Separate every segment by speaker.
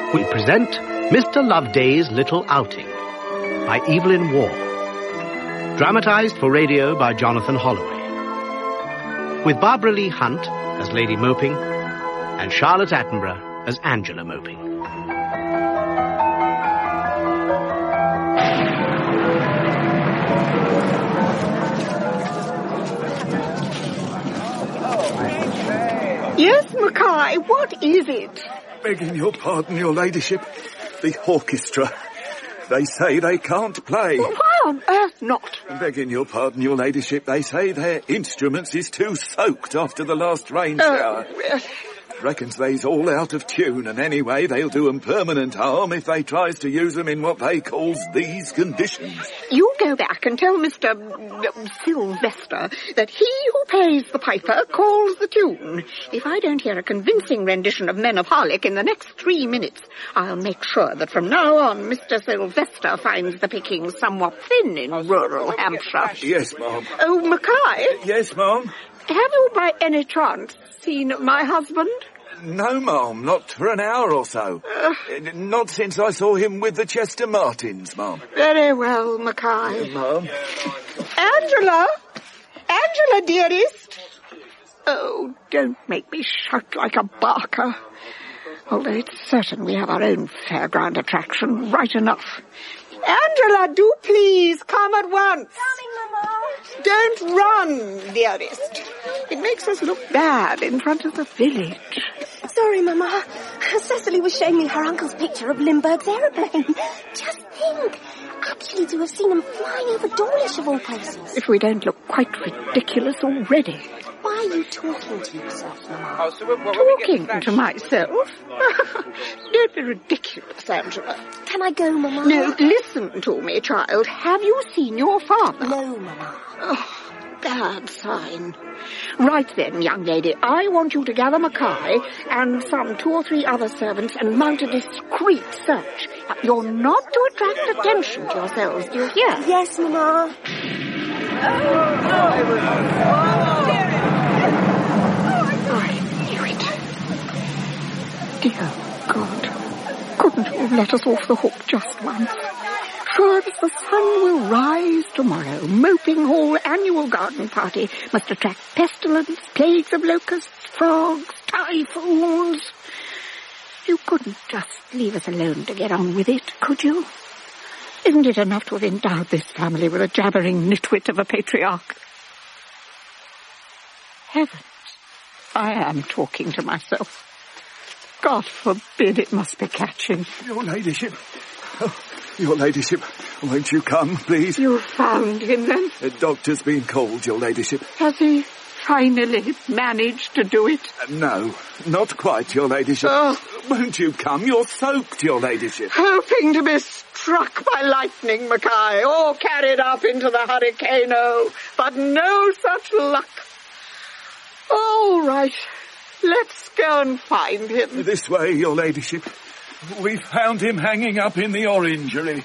Speaker 1: we present Mr. Loveday's Little Outing by Evelyn Waugh. Dramatised for radio by Jonathan Holloway. With Barbara Lee Hunt as Lady Moping and Charlotte Attenborough as Angela Moping.
Speaker 2: Yes, Mackay, what is it?
Speaker 3: Begging your pardon, your ladyship. The orchestra. They say they can't play.
Speaker 2: Well, why on earth not?
Speaker 3: Begging your pardon, your ladyship. They say their instruments is too soaked after the last rain shower. Reckons they's all out of tune, and anyway, they'll do 'em permanent harm if they tries to use 'em in what they calls these conditions.
Speaker 2: You go back and tell Mr. Sylvester that he who pays the piper calls the tune. If I don't hear a convincing rendition of Men of Harlech in the next 3 minutes, I'll make sure that from now on Mr. Sylvester finds the pickings somewhat thin in rural Hampshire.
Speaker 3: Yes, ma'am.
Speaker 2: Oh, Mackay?
Speaker 3: Yes, ma'am.
Speaker 2: Have you by any chance seen my husband?
Speaker 3: No, ma'am, not for an hour or so. Not since I saw him with the Chester Martins, ma'am.
Speaker 2: Very well, Mackay.
Speaker 3: Ma'am.
Speaker 2: Angela! Angela, dearest! Oh, don't make me shout like a barker. Although it's certain we have our own fairground attraction right enough. Angela, do please come at once.
Speaker 4: Coming, Mama.
Speaker 2: Don't run, dearest. It makes us look bad in front of the village.
Speaker 4: Sorry, Mama. Cecily was showing me her uncle's picture of Lindbergh's aeroplane. Just think. Actually, to have seen him flying over Dawlish of all places.
Speaker 2: If we don't look quite ridiculous already.
Speaker 4: Why are you talking to yourself, Mama?
Speaker 2: Talking to myself? Don't be ridiculous, Angela.
Speaker 4: Can I go, Mama?
Speaker 2: No, listen to me, child. Have you seen your father?
Speaker 4: No, Mama.
Speaker 2: Oh, bad sign. Right then, young lady, I want you to gather Mackay and some 2 or 3 other servants and mount a discreet search. But you're not to attract attention to yourselves, do you hear?
Speaker 4: Yes, Mama.
Speaker 2: I knew it. Dear God, couldn't you have let us off the hook just once? Sure as the sun will rise tomorrow, Moping Hall annual garden party must attract pestilence, plagues of locusts, frogs, typhoons. You couldn't just leave us alone to get on with it, could you? Isn't it enough to have endowed this family with a jabbering nitwit of a patriarch? Heavens, I am talking to myself. God forbid it must be catching.
Speaker 3: Your ladyship. Oh, your ladyship, won't you come, please?
Speaker 2: You found him, then?
Speaker 3: The doctor's been called, your ladyship.
Speaker 2: Has he finally managed to do it?
Speaker 3: No, not quite, your ladyship.
Speaker 2: Oh.
Speaker 3: Won't you come? You're soaked, your ladyship.
Speaker 2: Hoping to be struck by lightning, Mackay, or carried up into the hurricane-o, but no such luck. All right, let's go and find him.
Speaker 3: This way, your ladyship. We found him hanging up in the orangery.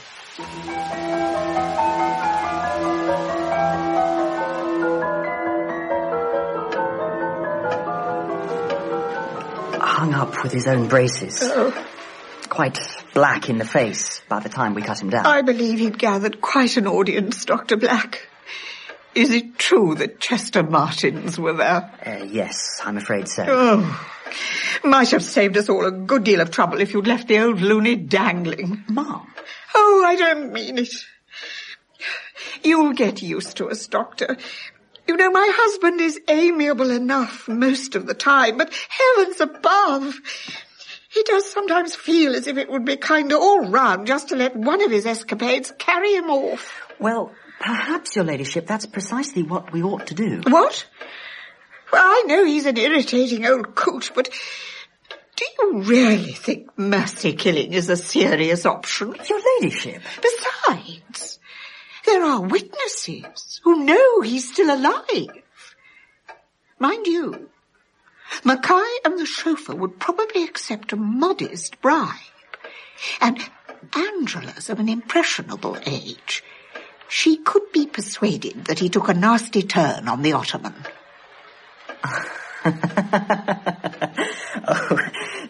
Speaker 5: Hung up with his own braces.
Speaker 2: Oh.
Speaker 5: Quite black in the face by the time we cut him down.
Speaker 2: I believe he'd gathered quite an audience, Dr. Black. Is it true that Chester Martins were there?
Speaker 5: Yes, I'm afraid so.
Speaker 2: Oh, might have saved us all a good deal of trouble if you'd left the old loony dangling.
Speaker 5: Mom.
Speaker 2: Oh, I don't mean it. You'll get used to us, Doctor. You know, my husband is amiable enough most of the time, but heavens above, he does sometimes feel as if it would be kind of all round just to let one of his escapades carry him off.
Speaker 5: Well, perhaps, your ladyship, that's precisely what we ought to do.
Speaker 2: What? Well, I know he's an irritating old coot, but do you really think mercy killing is a serious option?
Speaker 5: Your ladyship.
Speaker 2: Besides, there are witnesses who know he's still alive. Mind you, Mackay and the chauffeur would probably accept a modest bribe. And Angela's of an impressionable age. She could be persuaded that he took a nasty turn on the ottoman.
Speaker 5: Oh,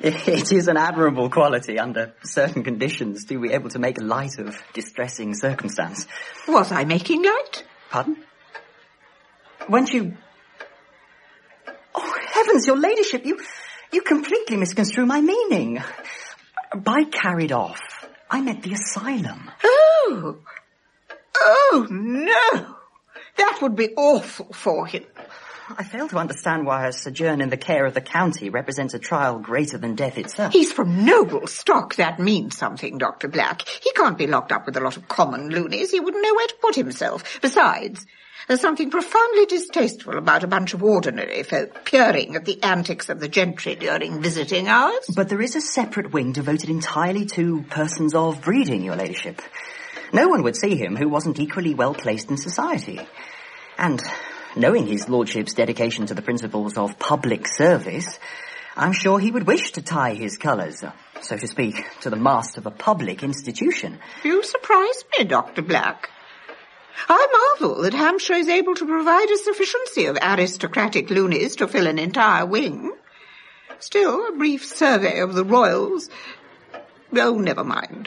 Speaker 5: It is an admirable quality under certain conditions to be able to make light of distressing circumstance.
Speaker 2: Was I making light?
Speaker 5: Pardon? Weren't you... Oh, heavens, your ladyship, you completely misconstrue my meaning. By carried off, I meant the asylum.
Speaker 2: Oh! Oh, no! That would be awful for him.
Speaker 5: I fail to understand why a sojourn in the care of the county represents a trial greater than death itself.
Speaker 2: He's from noble stock. That means something, Dr. Black. He can't be locked up with a lot of common loonies. He wouldn't know where to put himself. Besides, there's something profoundly distasteful about a bunch of ordinary folk peering at the antics of the gentry during visiting hours.
Speaker 5: But there is a separate wing devoted entirely to persons of breeding, your ladyship. No one would see him who wasn't equally well placed in society. And... knowing his lordship's dedication to the principles of public service, I'm sure he would wish to tie his colours, so to speak, to the mast of a public institution.
Speaker 2: You surprise me, Dr. Black. I marvel that Hampshire is able to provide a sufficiency of aristocratic loonies to fill an entire wing. Still, a brief survey of the royals... Oh, never mind.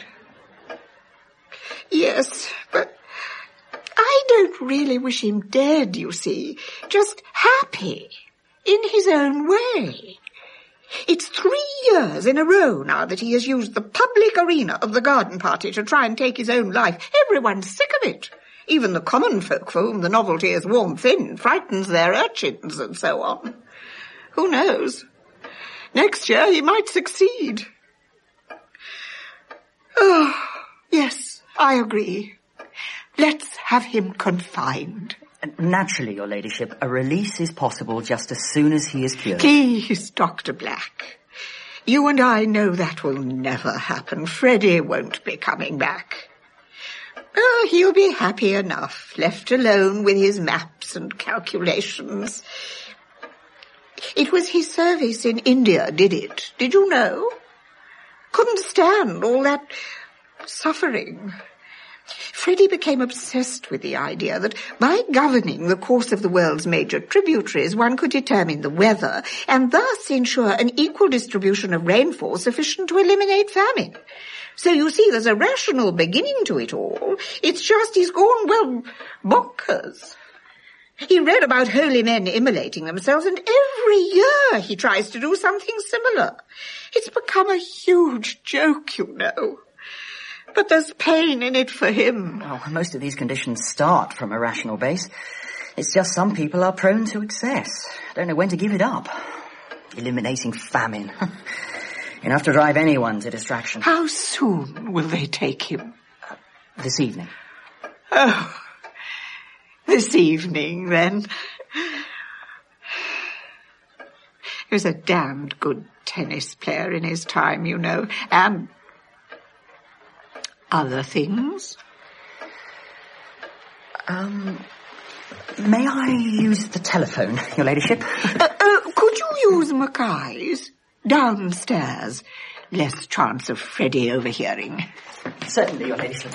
Speaker 2: Yes, but... I don't really wish him dead, you see. Just happy, in his own way. It's 3 years in a row now that he has used the public arena of the garden party to try and take his own life. Everyone's sick of it. Even the common folk for whom the novelty is worn thin frightens their urchins and so on. Who knows? Next year he might succeed. Oh, yes, I agree. Let's have him confined.
Speaker 5: Naturally, your ladyship, a release is possible just as soon as he is cured.
Speaker 2: Please, Dr. Black. You and I know that will never happen. Freddie won't be coming back. Oh, he'll be happy enough, left alone with his maps and calculations. It was his service in India did it. Did you know? Couldn't stand all that suffering. Freddie became obsessed with the idea that by governing the course of the world's major tributaries, one could determine the weather and thus ensure an equal distribution of rainfall sufficient to eliminate famine. So you see, there's a rational beginning to it all. It's just he's gone, well, bonkers. He read about holy men immolating themselves, and every year he tries to do something similar. It's become a huge joke, you know. But there's pain in it for him.
Speaker 5: Well, most of these conditions start from a rational base. It's just some people are prone to excess. Don't know when to give it up. Eliminating famine. Enough to drive anyone to distraction.
Speaker 2: How soon will they take him?
Speaker 5: This evening.
Speaker 2: Oh, this evening, then. He was a damned good tennis player in his time, you know, and... other things?
Speaker 5: May I use the telephone, your ladyship?
Speaker 2: Could you use Mackay's? Downstairs. Less chance of Freddie overhearing.
Speaker 5: Certainly, your ladyship.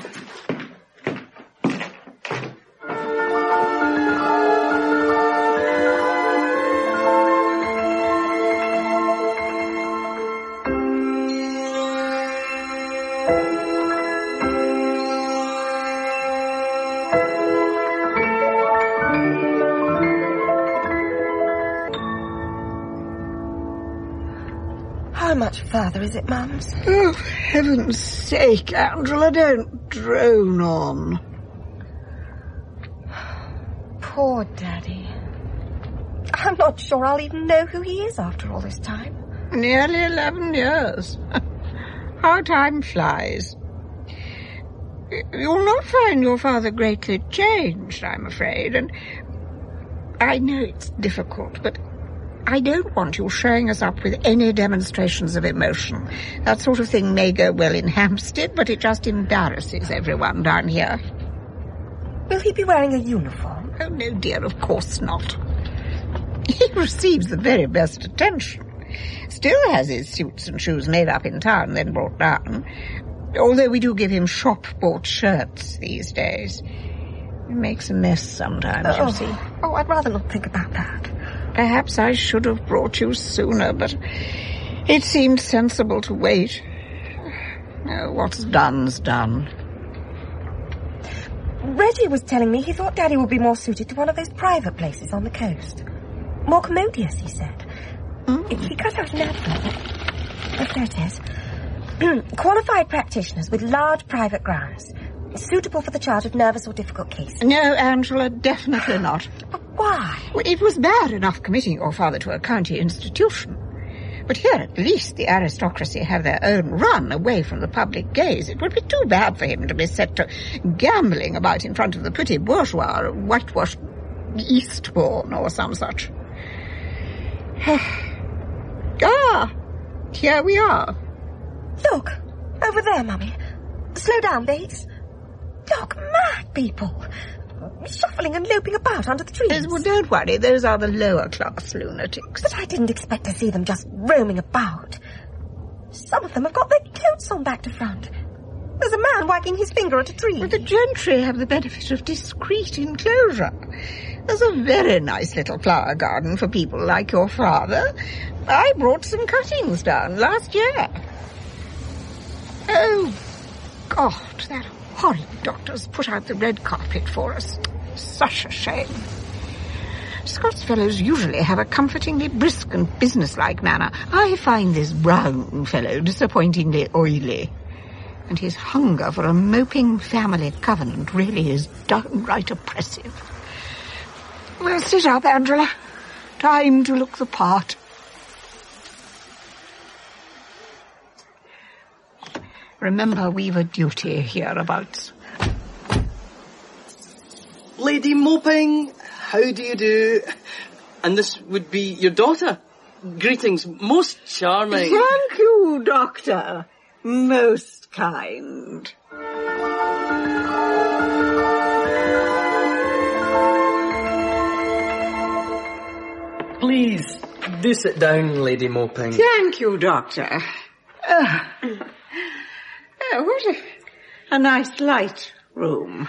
Speaker 4: How much further is it, Mums?
Speaker 2: Oh, for heaven's sake, Angela, don't drone on.
Speaker 4: Poor Daddy. I'm not sure I'll even know who he is after all this time.
Speaker 2: Nearly 11 years. How time flies. You'll not find your father greatly changed, I'm afraid, and I know it's difficult, but I don't want you showing us up with any demonstrations of emotion. That sort of thing may go well in Hampstead, but it just embarrasses everyone down here.
Speaker 4: Will he be wearing a uniform?
Speaker 2: Oh, no, dear, of course not. He receives the very best attention. Still has his suits and shoes made up in town, then brought down. Although we do give him shop-bought shirts these days. He makes a mess sometimes, you see.
Speaker 4: Oh, I'd rather not think about that.
Speaker 2: Perhaps I should have brought you sooner, but It seemed sensible to wait. Oh, what's done's done.
Speaker 4: Reggie was telling me he thought Daddy would be more suited to one of those private places on the coast. More commodious, he said. He cut out an advert. Oh, there it is. Qualified practitioners with large private grounds. Suitable for the charge of nervous or difficult cases.
Speaker 2: No, Angela, definitely not.
Speaker 4: But why?
Speaker 2: Well, it was bad enough committing your father to a county institution. But here at least the aristocracy have their own run away from the public gaze. It would be too bad for him to be set to gambling about in front of the pretty bourgeois or whitewashed Eastbourne or some such. Here we are.
Speaker 4: Look, over there, Mummy. Slow down, babes. Look, mad people. Shuffling and loping about under the trees.
Speaker 2: Well, don't worry, those are the lower-class lunatics.
Speaker 4: But I didn't expect to see them just roaming about. Some of them have got their coats on back to front. There's a man wagging his finger at a tree.
Speaker 2: Well, the gentry have the benefit of discreet enclosure. There's a very nice little flower garden for people like your father. I brought some cuttings down last year. Oh, God, that horrid doctor's put out the red carpet for us. Such a shame. Scots fellows usually have a comfortingly brisk and businesslike manner. I find this Brown fellow disappointingly oily. And his hunger for a moping family covenant really is downright oppressive. Well, sit up, Angela. Time to look the part. Remember, we've a duty hereabouts.
Speaker 6: Lady Moping, how do you do? And this would be your daughter. Greetings, most charming.
Speaker 2: Thank you, Doctor. Most kind.
Speaker 6: Please, do sit down, Lady Moping.
Speaker 2: Thank you, Doctor. What a nice light room.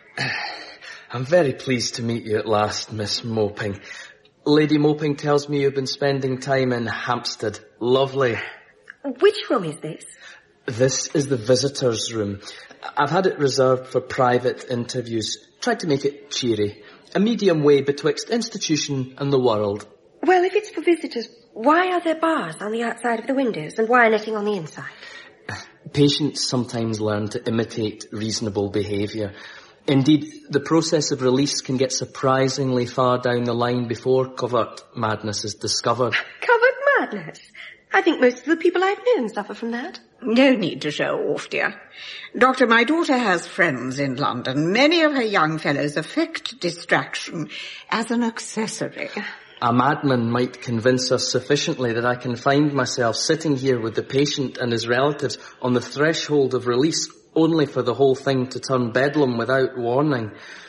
Speaker 6: I'm very pleased to meet you at last, Miss Moping. Lady Moping tells me you've been spending time in Hampstead. Lovely.
Speaker 4: Which room is this?
Speaker 6: This is the visitors' room. I've had it reserved for private interviews. Tried to make it cheery. A medium way betwixt institution and the world.
Speaker 4: Well, if it's for visitors, why are there bars on the outside of the windows and wire netting on the inside?
Speaker 6: Patients sometimes learn to imitate reasonable behaviour. Indeed, the process of release can get surprisingly far down the line before covert madness is discovered.
Speaker 4: Covert madness? I think most of the people I've known suffer from that.
Speaker 2: No need to show off, dear. Doctor, my daughter has friends in London. Many of her young fellows affect distraction as an accessory.
Speaker 6: A madman might convince us sufficiently that I can find myself sitting here with the patient and his relatives on the threshold of release, only for the whole thing to turn bedlam without warning.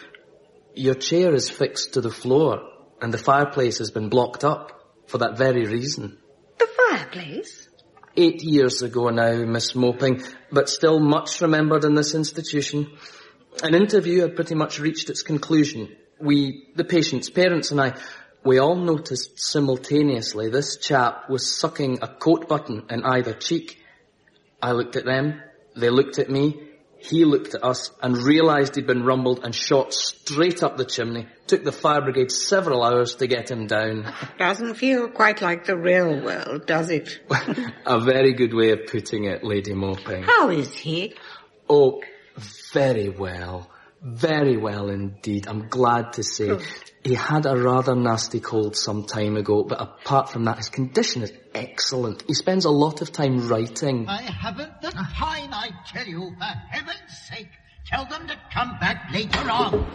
Speaker 6: Your chair is fixed to the floor, and the fireplace has been blocked up for that very reason.
Speaker 4: The fireplace?
Speaker 6: 8 years ago now, Miss Moping, but still much remembered in this institution. An interview had pretty much reached its conclusion. We, the patient's parents and I, we all noticed simultaneously this chap was sucking a coat button in either cheek. I looked at them, they looked at me, he looked at us and realised he'd been rumbled and shot straight up the chimney. Took the fire brigade several hours to get him down.
Speaker 2: Doesn't feel quite like the real world, does it?
Speaker 6: A very good way of putting it, Lady Moping.
Speaker 2: How is he?
Speaker 6: Oh, very well. Very well indeed, I'm glad to say. He had a rather nasty cold some time ago, but apart from that, his condition is excellent. He spends a lot of time writing.
Speaker 7: I haven't the time, I tell you. For heaven's sake, tell them to come back later on.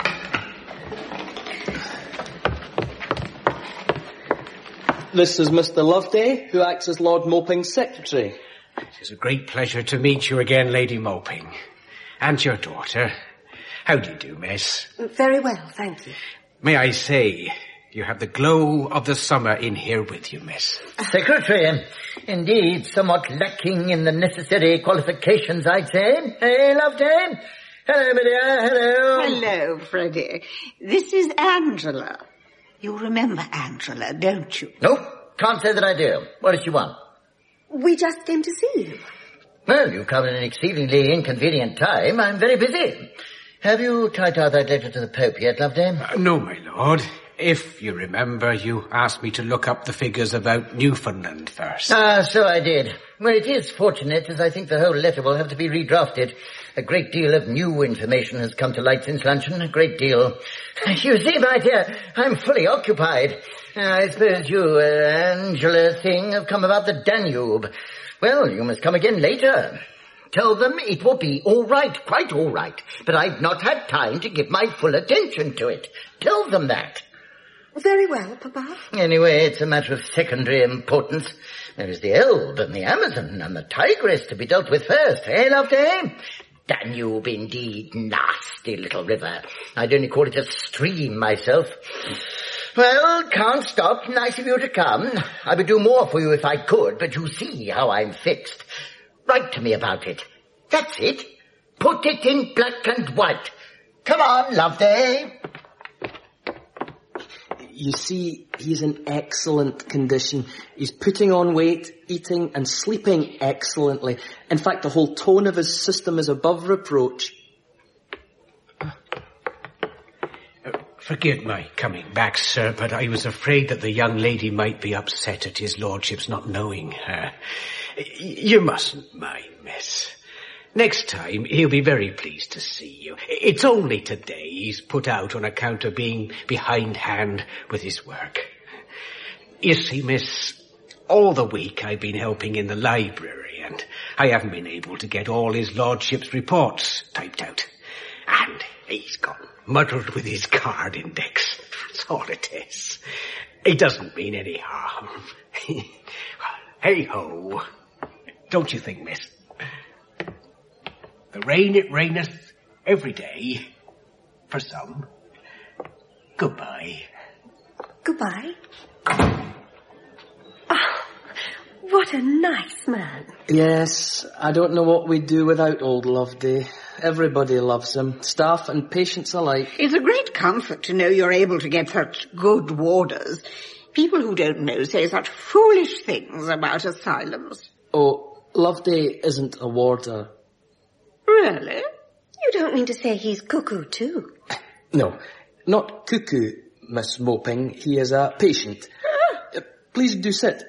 Speaker 6: This is Mr. Loveday, who acts as Lord Moping's secretary.
Speaker 1: It is a great pleasure to meet you again, Lady Moping. And your daughter. How do you do, miss?
Speaker 4: Very well, thank you.
Speaker 1: May I say, you have the glow of the summer in here with you, miss.
Speaker 7: Secretary, indeed, somewhat lacking in the necessary qualifications, I'd say. Hey, Loveday. Hello, my dear, hello.
Speaker 2: Hello, Freddie. This is Angela. You remember Angela, don't you?
Speaker 7: Nope, can't say that I do. What does she want?
Speaker 4: We just came to see you.
Speaker 7: Well, you come at an exceedingly inconvenient time. I'm very busy. Have you typed out that letter to the Pope yet, Loveday?
Speaker 8: No, my lord. If you remember, you asked me to look up the figures about Newfoundland first.
Speaker 7: Ah, so I did. Well, it is fortunate, as I think the whole letter will have to be redrafted. A great deal of new information has come to light since luncheon, a great deal. You see, my dear, I'm fully occupied. I suppose you, Angela thing, have come about the Danube. Well, you must come again later. Tell them it will be all right, quite all right, but I've not had time to give my full attention to it. Tell them that.
Speaker 4: Very well, Papa.
Speaker 7: Anyway, it's a matter of secondary importance. There is the Elbe and the Amazon and the Tigris to be dealt with first, eh, Loveday? Danube, indeed, nasty little river. I'd only call it a stream myself. Well, can't stop. Nice of you to come. I would do more for you if I could, but you see how I'm fixed. Write to me about it. That's it. Put it in black and white. Come on, Loveday.
Speaker 6: You see, he's in excellent condition. He's putting on weight, eating and sleeping excellently. In fact, the whole tone of his system is above reproach.
Speaker 8: Forgive my coming back, sir, but I was afraid that the young lady might be upset at his lordship's not knowing her. You mustn't mind, miss. Next time, he'll be very pleased to see you. It's only today he's put out on account of being behindhand with his work. You see, miss, all the week I've been helping in the library, and I haven't been able to get all his lordship's reports typed out. And he's got muddled with his card index. That's all it is. It doesn't mean any harm. Hey-ho. Don't you think, miss? The rain it raineth every day, for some. Goodbye.
Speaker 4: Goodbye. Oh, what a nice man.
Speaker 6: Yes, I don't know what we'd do without old Loveday. Everybody loves him, staff and patients alike.
Speaker 2: It's a great comfort to know you're able to get such good warders. People who don't know say such foolish things about asylums.
Speaker 6: Oh, Loveday isn't a warder.
Speaker 2: Really?
Speaker 4: You don't mean to say he's cuckoo too?
Speaker 6: No, not cuckoo, Miss Moping. He is a patient. Please do sit.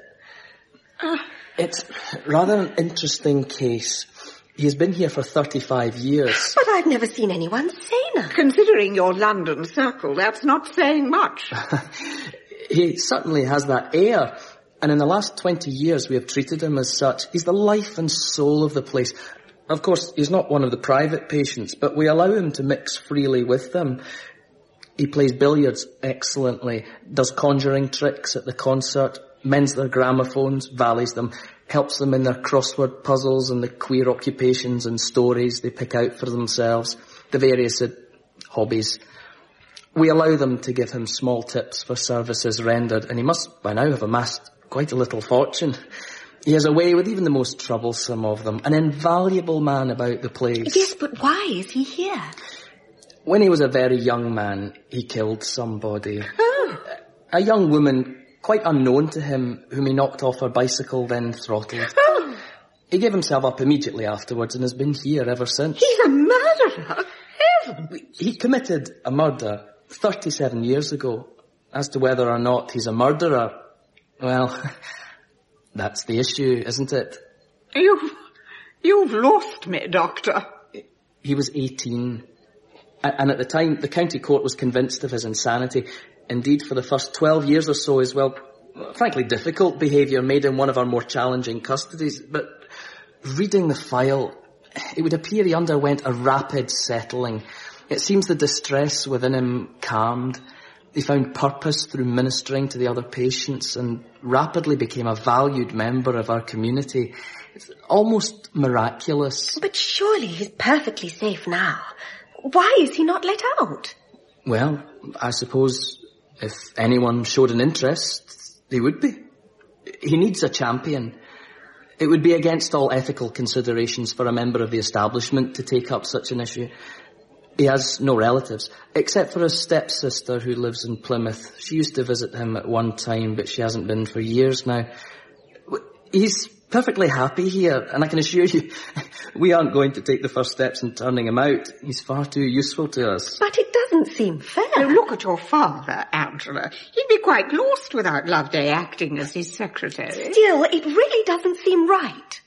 Speaker 6: It's rather an interesting case. He has been here for 35 years.
Speaker 4: But I've never seen anyone saner.
Speaker 2: Considering your London circle, that's not saying much.
Speaker 6: He certainly has that air. And in the last 20 years, we have treated him as such. He's the life and soul of the place. Of course, he's not one of the private patients, but we allow him to mix freely with them. He plays billiards excellently, does conjuring tricks at the concert, mends their gramophones, valleys them, helps them in their crossword puzzles and the queer occupations and stories they pick out for themselves, the various hobbies. We allow them to give him small tips for services rendered, and he must by now have amassed quite a little fortune. He has a way with even the most troublesome of them, an invaluable man about the place.
Speaker 4: Yes, but why is he here?
Speaker 6: When he was a very young man, he killed somebody.
Speaker 4: Oh.
Speaker 6: A young woman, quite unknown to him, whom he knocked off her bicycle, then throttled.
Speaker 4: Oh.
Speaker 6: He gave himself up immediately afterwards and has been here ever since.
Speaker 2: He's a murderer. Heavens.
Speaker 6: He committed a murder 37 years ago. As to whether or not he's a murderer, well, that's the issue, isn't it?
Speaker 2: You've lost me, Doctor.
Speaker 6: He was 18. And at the time, the county court was convinced of his insanity. Indeed, for the first 12 years or so, his, well, frankly difficult behaviour made him one of our more challenging custodies. But reading the file, it would appear he underwent a rapid settling. It seems the distress within him calmed. He found purpose through ministering to the other patients and rapidly became a valued member of our community. It's almost miraculous.
Speaker 4: But surely he's perfectly safe now. Why is he not let out?
Speaker 6: Well, I suppose if anyone showed an interest, he would be. He needs a champion. It would be against all ethical considerations for a member of the establishment to take up such an issue. He has no relatives, except for his stepsister who lives in Plymouth. She used to visit him at one time, but she hasn't been for years now. He's perfectly happy here, and I can assure you, we aren't going to take the first steps in turning him out. He's far too useful to us.
Speaker 2: But it doesn't seem fair.
Speaker 9: Oh, look at your father, Angela. He'd be quite lost without Loveday acting as his secretary.
Speaker 2: Still, it really doesn't seem right.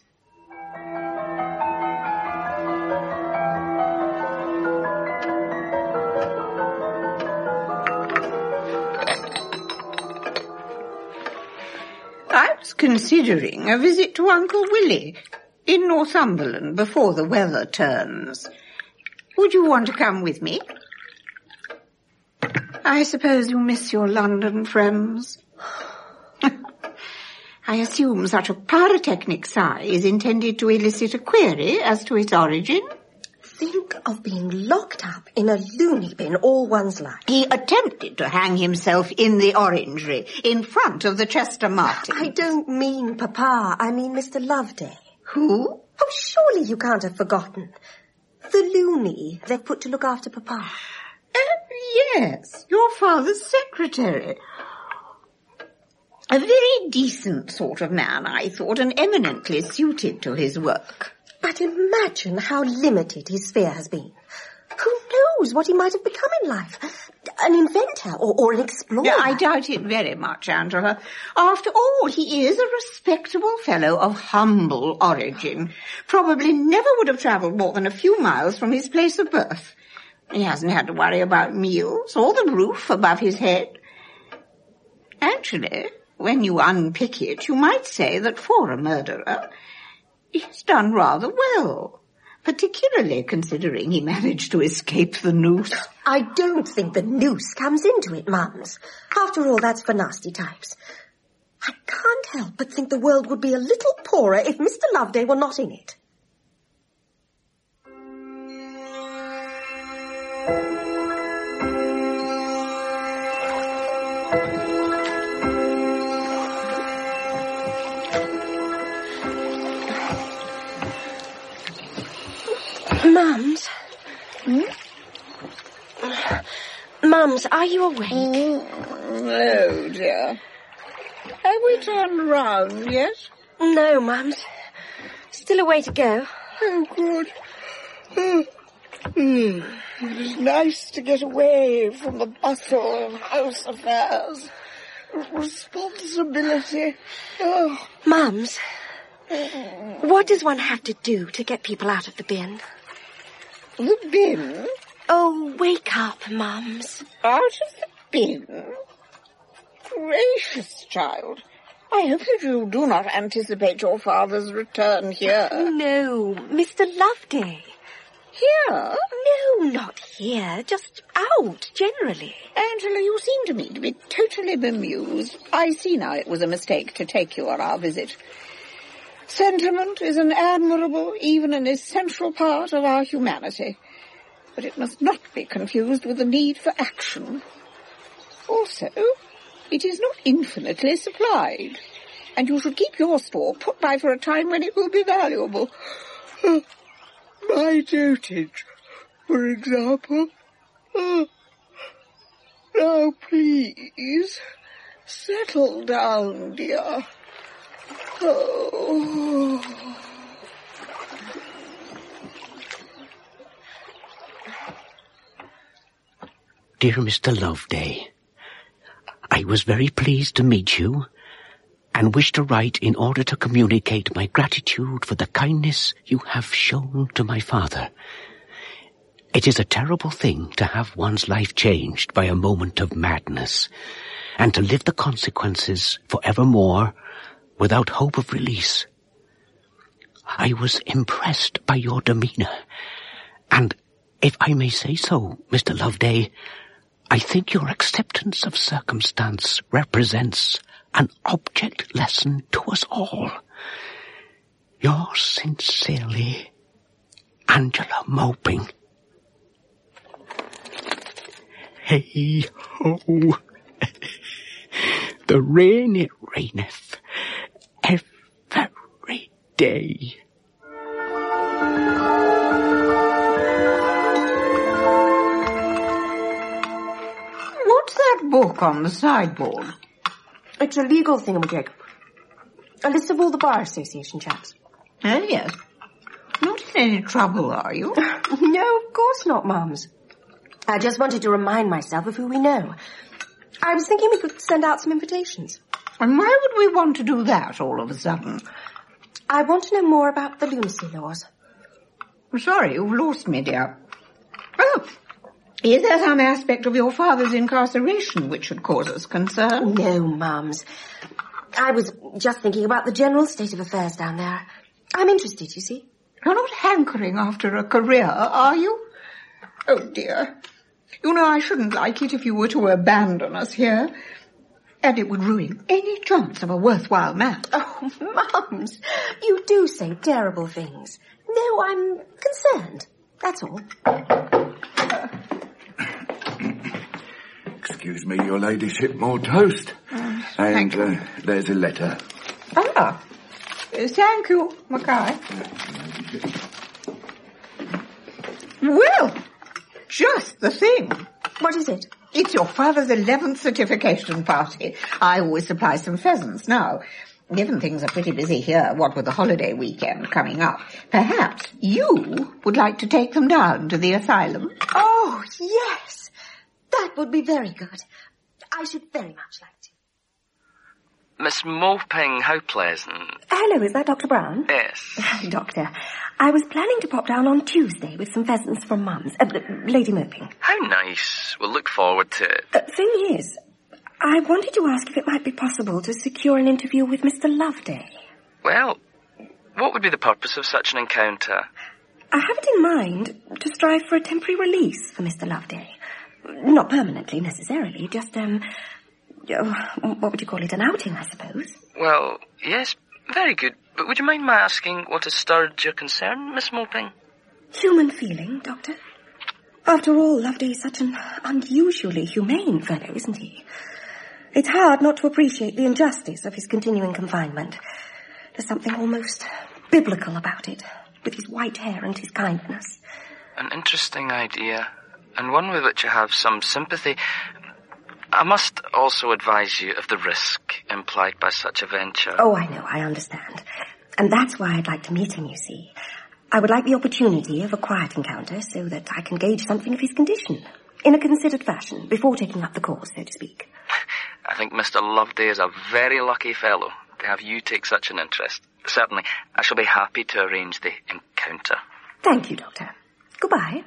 Speaker 9: I was considering a visit to Uncle Willie in Northumberland before the weather turns. Would you want to come with me? I suppose you miss your London friends. I assume such a pyrotechnic sigh is intended to elicit a query as to its origin.
Speaker 4: Think of being locked up in a loony bin all one's life.
Speaker 9: He attempted to hang himself in the orangery, in front of the Chester Martin.
Speaker 4: I don't mean Papa, I mean Mr. Loveday.
Speaker 9: Who?
Speaker 4: Oh, surely you can't have forgotten. The loony they've put to look after Papa.
Speaker 9: Yes, your father's secretary. A very decent sort of man, I thought, and eminently suited to his work.
Speaker 4: But imagine how limited his sphere has been. Who knows what he might have become in life? An inventor or an explorer?
Speaker 9: I doubt it very much, Angela. After all, he is a respectable fellow of humble origin. Probably never would have travelled more than a few miles from his place of birth. He hasn't had to worry about meals or the roof above his head. Actually, when you unpick it, you might say that for a murderer, he's done rather well, particularly considering he managed to escape the noose.
Speaker 4: I don't think the noose comes into it, Mums. After all, that's for nasty types. I can't help but think the world would be a little poorer if Mr. Loveday were not in it. Mums? Mums, are you awake?
Speaker 9: Oh, dear. Have we turned round yet?
Speaker 4: No, Mums. Still a way to go.
Speaker 9: Oh, good. It is nice to get away from the bustle of house affairs. Responsibility. Oh.
Speaker 4: Mums, what does one have to do to get people out of the bin?
Speaker 9: The bin?
Speaker 4: Oh, wake up, Mums.
Speaker 9: Out of the bin? Gracious child. I hope that you do not anticipate your father's return here.
Speaker 4: No, Mr. Loveday.
Speaker 9: Here?
Speaker 4: No, not here. Just out, generally.
Speaker 9: Angela, you seem to me to be totally bemused. I see now it was a mistake to take you on our visit. Sentiment is an admirable, even an essential part of our humanity, but it must not be confused with the need for action. Also, it is not infinitely supplied, and you should keep your store put by for a time when it will be valuable. My dotage, for example. Now, please, settle down, dear. Oh.
Speaker 1: Dear Mr. Loveday, I was very pleased to meet you and wish to write in order to communicate my gratitude for the kindness you have shown to my father. It is a terrible thing to have one's life changed by a moment of madness and to live the consequences forevermore without hope of release. I was impressed by your demeanour, and if I may say so, Mr. Loveday, I think your acceptance of circumstance represents an object lesson to us all. Yours sincerely, Angela Moping. Hey ho, the rain it raineth every day.
Speaker 9: What's that book on the sideboard?
Speaker 4: It's a legal thingamajig. A list of all the Bar Association chaps.
Speaker 9: Oh, yes. Not in any trouble, are you?
Speaker 4: No, of course not, Mums. I just wanted to remind myself of who we know. I was thinking we could send out some invitations.
Speaker 9: And why would we want to do that all of a sudden?
Speaker 4: I want to know more about the lunacy laws.
Speaker 9: I'm sorry, you've lost me, dear. Oh, is there some aspect of your father's incarceration which should cause us concern?
Speaker 4: No, Mums. I was just thinking about the general state of affairs down there. I'm interested, you see.
Speaker 9: You're not hankering after a career, are you? Oh, dear. You know, I shouldn't like it if you were to abandon us here. And it would ruin any chance of a worthwhile match.
Speaker 4: Oh, Mums, you do say terrible things. No, I'm concerned. That's all.
Speaker 3: Excuse me, your ladyship, more toast.
Speaker 9: Thank you.
Speaker 3: There's a letter.
Speaker 9: Ah, thank you, Mackay. Well, just the thing.
Speaker 4: What is it?
Speaker 9: It's your father's 11th certification party. I always supply some pheasants now. Given things are pretty busy here, what with the holiday weekend coming up, perhaps you would like to take them down to the asylum.
Speaker 4: Oh, yes. That would be very good. I should very much like to.
Speaker 6: Miss Moping, how pleasant.
Speaker 4: Hello, is that Dr. Brown?
Speaker 6: Yes.
Speaker 4: Doctor, I was planning to pop down on Tuesday with some pheasants from Mum's, Lady Moping.
Speaker 6: How nice. We'll look forward to it.
Speaker 4: Thing is, I wanted to ask if it might be possible to secure an interview with Mr. Loveday.
Speaker 6: Well, what would be the purpose of such an encounter?
Speaker 4: I have it in mind to strive for a temporary release for Mr. Loveday. Not permanently, necessarily, just, what would you call it, an outing, I suppose?
Speaker 6: Well, yes, very good. But would you mind my asking what has stirred your concern, Miss Moping?
Speaker 4: Human feeling, Doctor. After all, Loveday is such an unusually humane fellow, isn't he? It's hard not to appreciate the injustice of his continuing confinement. There's something almost biblical about it, with his white hair and his kindness.
Speaker 6: An interesting idea, and one with which I have some sympathy. I must also advise you of the risk implied by such a venture.
Speaker 4: Oh, I know, I understand. And that's why I'd like to meet him, you see. I would like the opportunity of a quiet encounter so that I can gauge something of his condition, in a considered fashion, before taking up the cause, so to speak.
Speaker 6: I think Mr. Loveday is a very lucky fellow to have you take such an interest. Certainly, I shall be happy to arrange the encounter.
Speaker 4: Thank you, Doctor. Goodbye.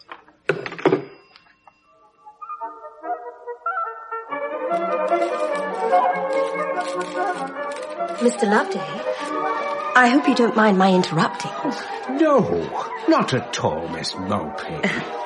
Speaker 4: Mr. Loveday, I hope you don't mind my interrupting.
Speaker 8: No, not at all, Miss Moping.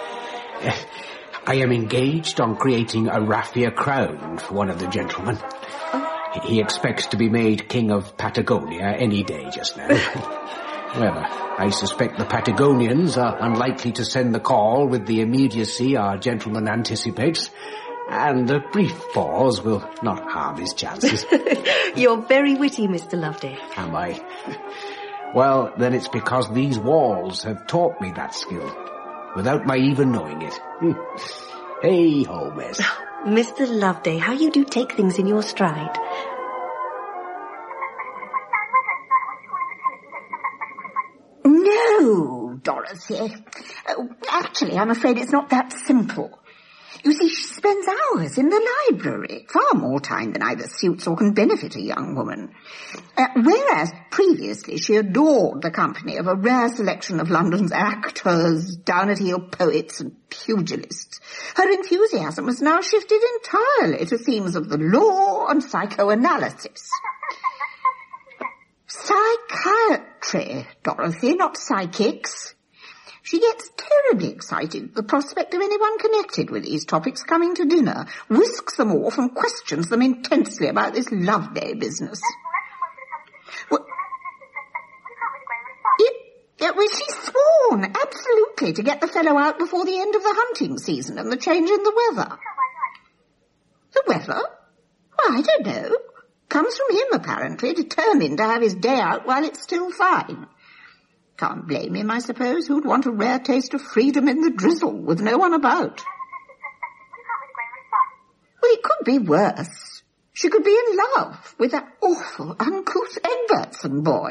Speaker 8: I am engaged on creating a raffia crown for one of the gentlemen. He expects to be made King of Patagonia any day just now. However, I suspect the Patagonians are unlikely to send the call with the immediacy our gentleman anticipates, and a brief pause will not harm his chances.
Speaker 4: You're very witty, Mr. Loveday.
Speaker 8: Am I? Well, then it's because these walls have taught me that skill, without my even knowing it. Hey-ho, miss.
Speaker 4: Mr. Loveday, how you do take things in your stride.
Speaker 9: No, Dorothy. Actually, I'm afraid it's not that simple. You see, she spends hours in the library, far more time than either suits or can benefit a young woman. Whereas previously she adored the company of a rare selection of London's actors, down-at-heel poets and pugilists. Her enthusiasm has now shifted entirely to themes of the law and psychoanalysis. Psychiatry, Dorothy, not psychics. She gets terribly excited at the prospect of anyone connected with these topics coming to dinner, whisks them off and questions them intensely about this Loveday business. Well, she's sworn, absolutely, to get the fellow out before the end of the hunting season and the change in the weather. The weather? Well, I don't know. Comes from him, apparently, determined to have his day out while it's still fine. Can't blame him, I suppose. Who'd want a rare taste of freedom in the drizzle with no one about? Well, it could be worse. She could be in love with that awful, uncouth Egbertson boy.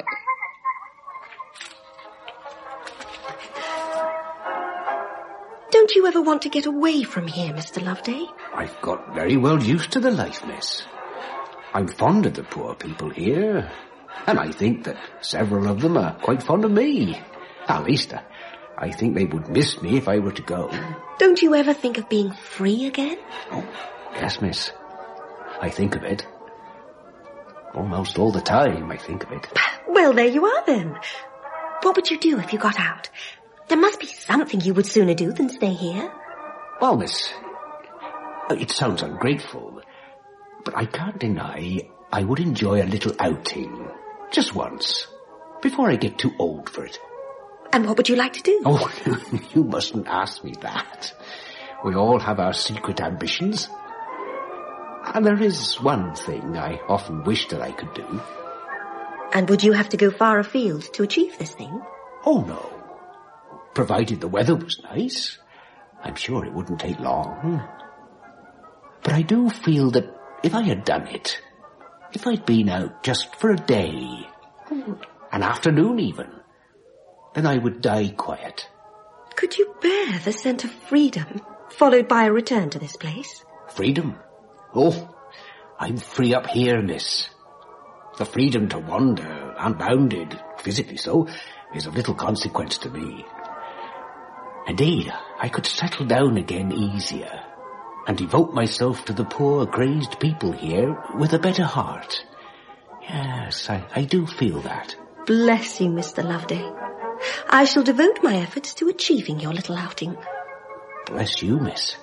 Speaker 4: Don't you ever want to get away from here, Mr. Loveday?
Speaker 8: I've got very well used to the life, miss. I'm fond of the poor people here, and I think that several of them are quite fond of me. At least, I think they would miss me if I were to go.
Speaker 4: Don't you ever think of being free again?
Speaker 8: Oh, yes, miss. I think of it. Almost all the time, I think of it.
Speaker 4: Well, there you are, then. What would you do if you got out? There must be something you would sooner do than stay here.
Speaker 8: Well, miss, it sounds ungrateful, but I can't deny I would enjoy a little outing. Just once. Before I get too old for it.
Speaker 4: And what would you like to do?
Speaker 8: Oh, you mustn't ask me that. We all have our secret ambitions. And there is one thing I often wish that I could do.
Speaker 4: And would you have to go far afield to achieve this thing?
Speaker 8: Oh, no. Provided the weather was nice, I'm sure it wouldn't take long. But I do feel that if I had done it, if I'd been out just for a day, an afternoon even, then I would die quiet.
Speaker 4: Could you bear the scent of freedom, followed by a return to this place?
Speaker 8: Freedom? Oh, I'm free up here, miss. The freedom to wander, unbounded, physically so, is of little consequence to me. Indeed, I could settle down again easier and devote myself to the poor, crazed people here with a better heart. Yes, I do feel that.
Speaker 4: Bless you, Mr. Loveday. I shall devote my efforts to achieving your little outing.
Speaker 8: Bless you, miss.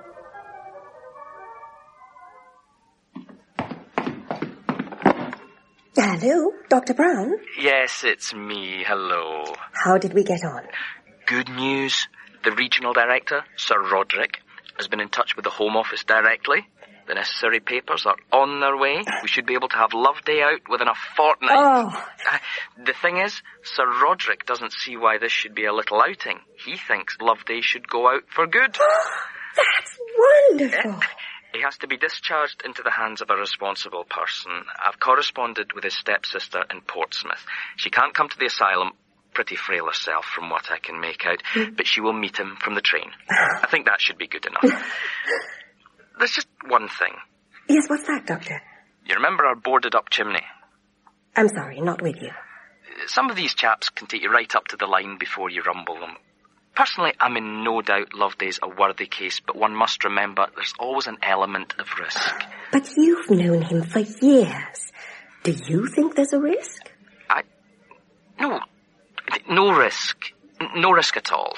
Speaker 4: Hello, Dr. Brown?
Speaker 6: Yes, it's me. Hello.
Speaker 4: How did we get on?
Speaker 6: Good news. The regional director, Sir Roderick, has been in touch with the Home Office directly. The necessary papers are on their way. We should be able to have Loveday out within a fortnight.
Speaker 4: Oh.
Speaker 6: The thing is, Sir Roderick doesn't see why this should be a little outing. He thinks Loveday should go out for good.
Speaker 4: That's wonderful.
Speaker 6: He has to be discharged into the hands of a responsible person. I've corresponded with his stepsister in Portsmouth. She can't come to the asylum, pretty frail herself from what I can make out, but she will meet him from the train. I think that should be good enough. There's just one thing.
Speaker 4: Yes, what's that, Doctor?
Speaker 6: You remember our boarded-up chimney?
Speaker 4: I'm sorry, not with you.
Speaker 6: Some of these chaps can take you right up to the line before you rumble them. Personally, I'm in no doubt Loveday's a worthy case, but one must remember there's always an element of risk.
Speaker 4: But you've known him for years. Do you think there's a risk?
Speaker 6: No risk. No risk at all.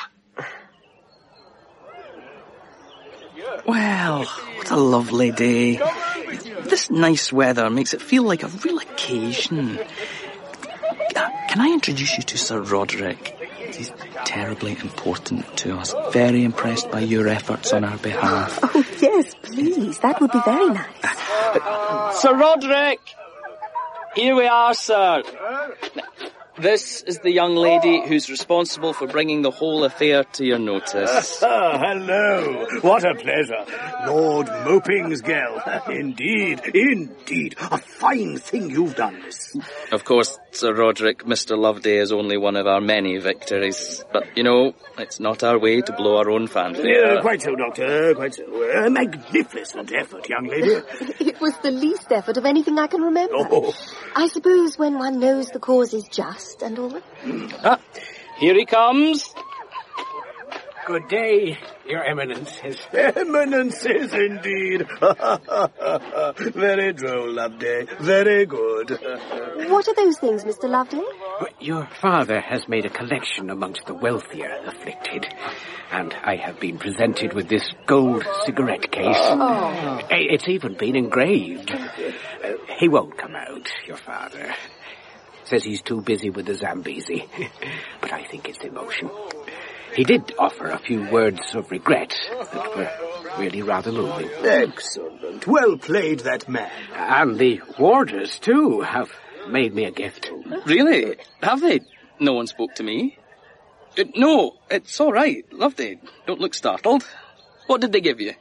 Speaker 10: Well, what a lovely day. This nice weather makes it feel like a real occasion. Can I introduce you to Sir Roderick? He's terribly important to us. Very impressed by your efforts on our behalf.
Speaker 4: Oh, yes, please. That would be very nice.
Speaker 6: Sir Roderick! Here we are, sir. This is the young lady who's responsible for bringing the whole affair to your notice.
Speaker 11: Hello. What a pleasure. Lord Mopingsgell. Indeed. A fine thing you've done, miss.
Speaker 6: Of course, Sir Roderick, Mr. Loveday is only one of our many victories. But, you know, it's not our way to blow our own fanfare.
Speaker 11: Quite so, Doctor, quite so. A magnificent effort, young lady.
Speaker 4: It was the least effort of anything I can remember.
Speaker 11: Oh.
Speaker 4: I suppose when one knows the cause is just and all that.
Speaker 6: Here he comes.
Speaker 8: Good day, Your Eminences.
Speaker 11: Eminences, indeed. Very droll, Loveday. Very good.
Speaker 4: What are those things, Mr. Loveday?
Speaker 8: Your father has made a collection amongst the wealthier afflicted, and I have been presented with this gold cigarette case.
Speaker 4: Oh.
Speaker 8: It's even been engraved. He won't come out, your father. Says he's too busy with the Zambezi. But I think it's emotion. He did offer a few words of regret that were really rather moving.
Speaker 11: Excellent. Well played, that man.
Speaker 8: And the warders, too, have made me a gift.
Speaker 6: Really? Have they? No one spoke to me. No, it's all right. Loveday, don't look startled. What did they give you?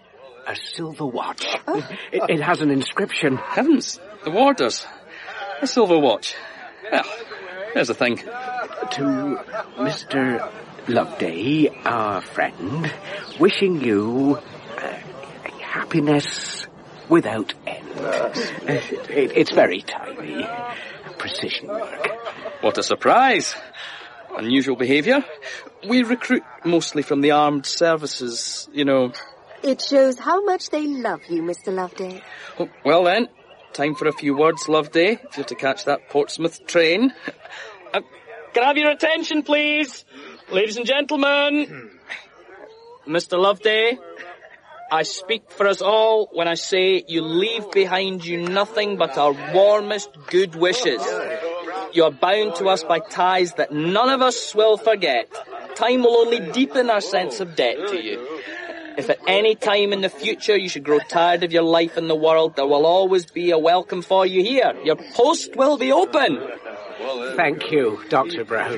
Speaker 8: a silver watch. It has an inscription.
Speaker 10: Heavens, the warders. A silver watch. Well, there's the thing.
Speaker 8: To Mr. Loveday, our friend, wishing you happiness without end. It's very tiny. Precision work.
Speaker 10: What a surprise. Unusual behaviour. We recruit mostly from the armed services, you know.
Speaker 4: It shows how much they love you, Mr. Loveday.
Speaker 10: Oh, well then, time for a few words, Loveday, if you're to catch that Portsmouth train. Can I have your attention, please? Ladies and gentlemen. Mr. Loveday, I speak for us all when I say you leave behind you nothing but our warmest good wishes. You are bound to us by ties that none of us will forget. Time will only deepen our sense of debt to you. If at any time in the future you should grow tired of your life in the world, there will always be a welcome for you here. Your post will be open.
Speaker 8: Thank you, Dr. Brown.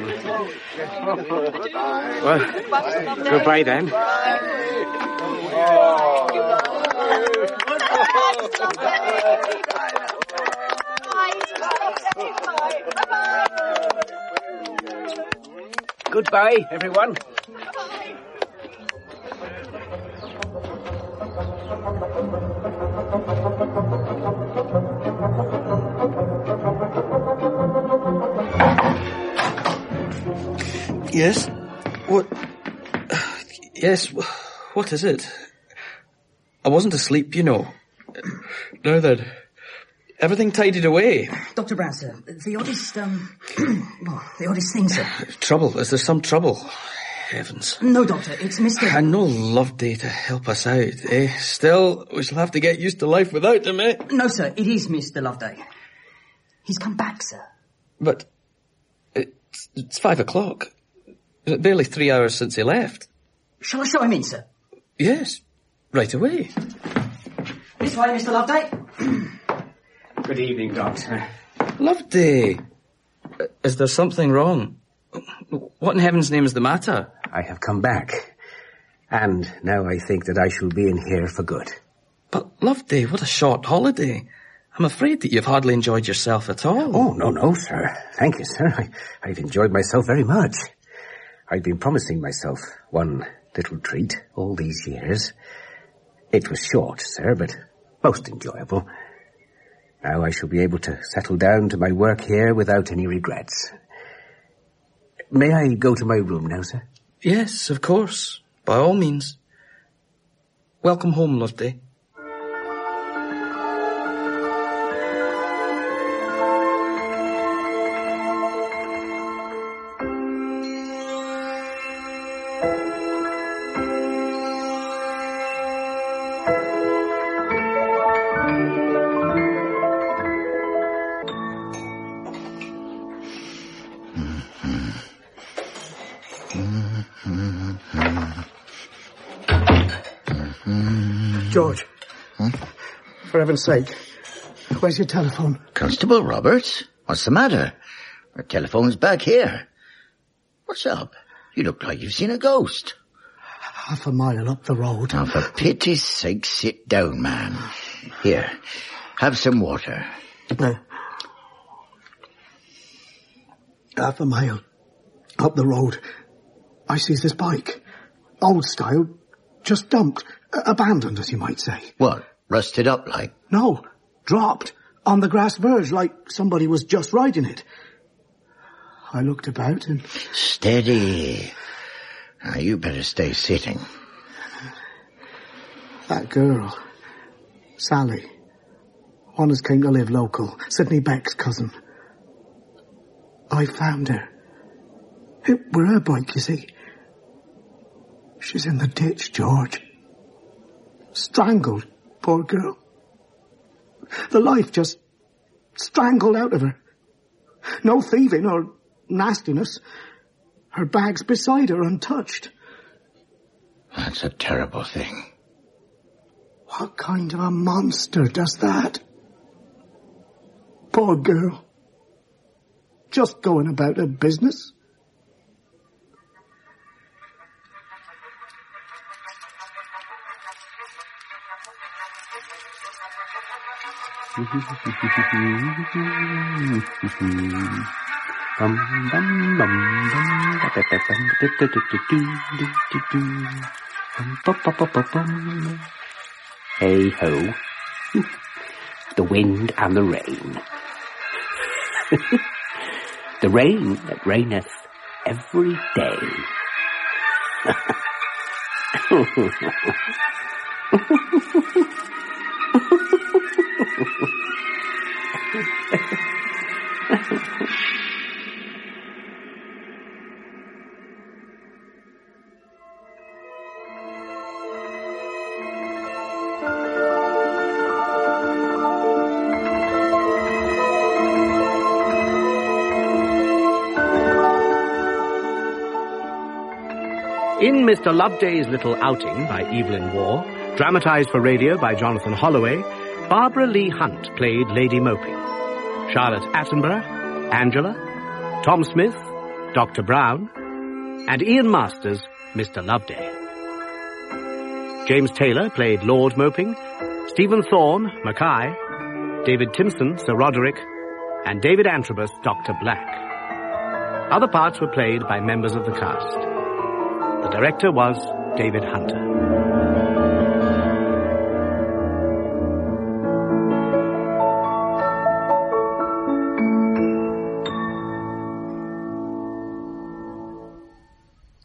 Speaker 8: Well, goodbye then. Goodbye, everyone.
Speaker 10: Yes? What? Yes, what is it? I wasn't asleep, you know. Now then, everything tidied away.
Speaker 5: Dr. Brown, sir, the oddest, the oddest thing, sir.
Speaker 10: Trouble? Is there some trouble? Heavens.
Speaker 5: No, Doctor, it's Mr...
Speaker 10: And no Loveday to help us out, eh? Still, we shall have to get used to life without him, eh?
Speaker 5: No, sir, it is Mr. Loveday. He's come back, sir.
Speaker 10: But it's 5 o'clock. Barely 3 hours since he left.
Speaker 5: Shall I show him in, sir?
Speaker 10: Yes, right away.
Speaker 5: This way, Mr. Loveday.
Speaker 8: Good evening, Doctor.
Speaker 10: Loveday, is there something wrong? What in heaven's name is the matter?
Speaker 12: I have come back, and now I think that I shall be in here for good.
Speaker 10: But Loveday, what a short holiday. I'm afraid that you've hardly enjoyed yourself at all.
Speaker 12: Oh, no, sir. Thank you, sir. I've enjoyed myself very much. I've been promising myself one little treat all these years. It was short, sir, but most enjoyable. Now I shall be able to settle down to my work here without any regrets. May I go to my room now, sir?
Speaker 10: Yes, of course. By all means. Welcome home, Loveday.
Speaker 11: George. For heaven's sake, where's your telephone?
Speaker 7: Constable Roberts? What's the matter? Our telephone's back here. What's up? You look like you've seen a ghost.
Speaker 11: Half a mile up the road.
Speaker 7: Now, for pity's sake, sit down, man. Here, have some water.
Speaker 11: Half a mile up the road, I sees this bike. Old style, just dumped. Abandoned, as you might say.
Speaker 7: What? Rusted up like?
Speaker 11: No, dropped. On the grass verge, like somebody was just riding it. I looked about and...
Speaker 7: Steady. Now, you better stay sitting.
Speaker 11: That girl, Sally, one as came to live local, Sidney Beck's cousin. I found her. It were her bike, you see. She's in the ditch, George. Strangled, poor girl. The life just strangled out of her. No thieving or nastiness. Her bag's beside her, untouched.
Speaker 7: That's a terrible thing.
Speaker 11: What kind of a monster does that? Poor girl. Just going about her business.
Speaker 12: Hey ho. The wind and the rain. The rain that raineth every day.
Speaker 1: In Mr. Loveday's Little Outing by Evelyn Waugh, dramatised for radio by Jonathan Holloway, Barbara Lee Hunt played Lady Moping. Charlotte Attenborough, Angela, Tom Smith, Dr. Brown, and Ian Masters, Mr. Loveday. James Taylor played Lord Moping, Stephen Thorne, Mackay, David Timson, Sir Roderick, and David Antrobus, Dr. Black. Other parts were played by members of the cast. The director was David Hunter.